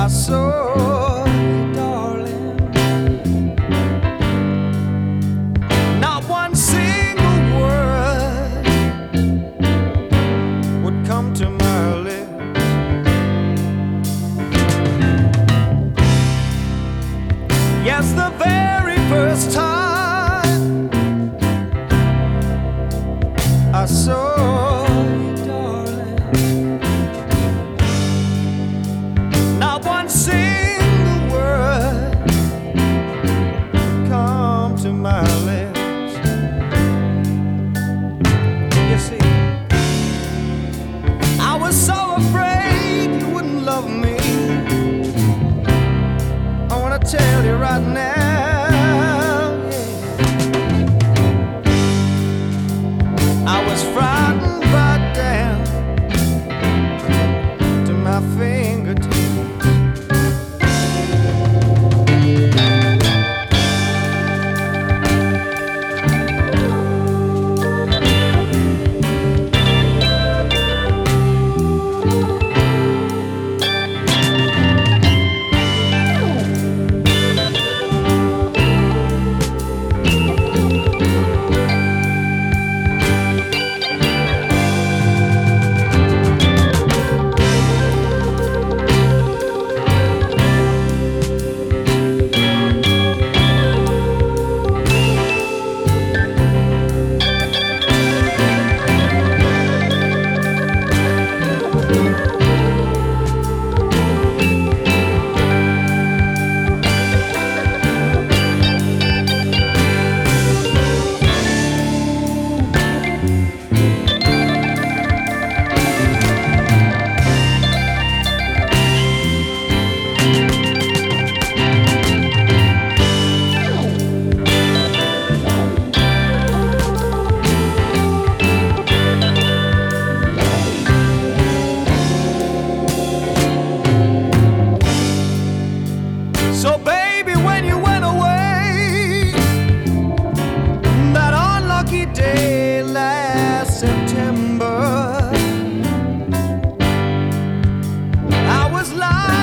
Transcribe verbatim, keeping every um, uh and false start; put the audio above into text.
I saw you, darling. Not one single word would come to my lips. Yes, the very first time I saw you, darling, not one single word come to my lips. You see, I was so afraid you wouldn't love me. I wanna tell you right now, I was frightened right down to my fingertips. So baby, when you went away, that unlucky day last September, I was lying